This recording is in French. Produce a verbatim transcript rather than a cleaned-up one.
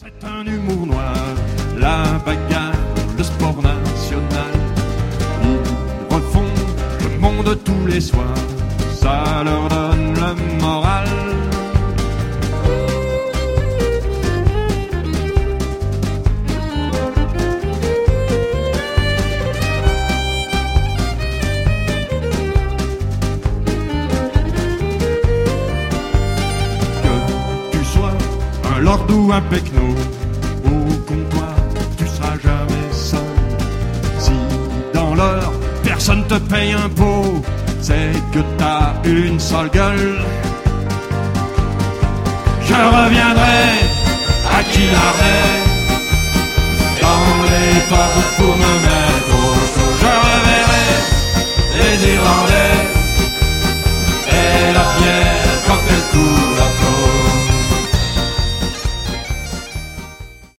C'est un humour noir, la bagarre, le sport national. Ils refont le monde tous les soirs, ça leur donne le moral. Que tu sois un lord ou un pecno, au comptoir, tu seras jamais seul. Si dans l'heure, personne te paye un pot, c'est que t'as une sale gueule. Je reviendrai à qui l'arrêt dans les pavés pour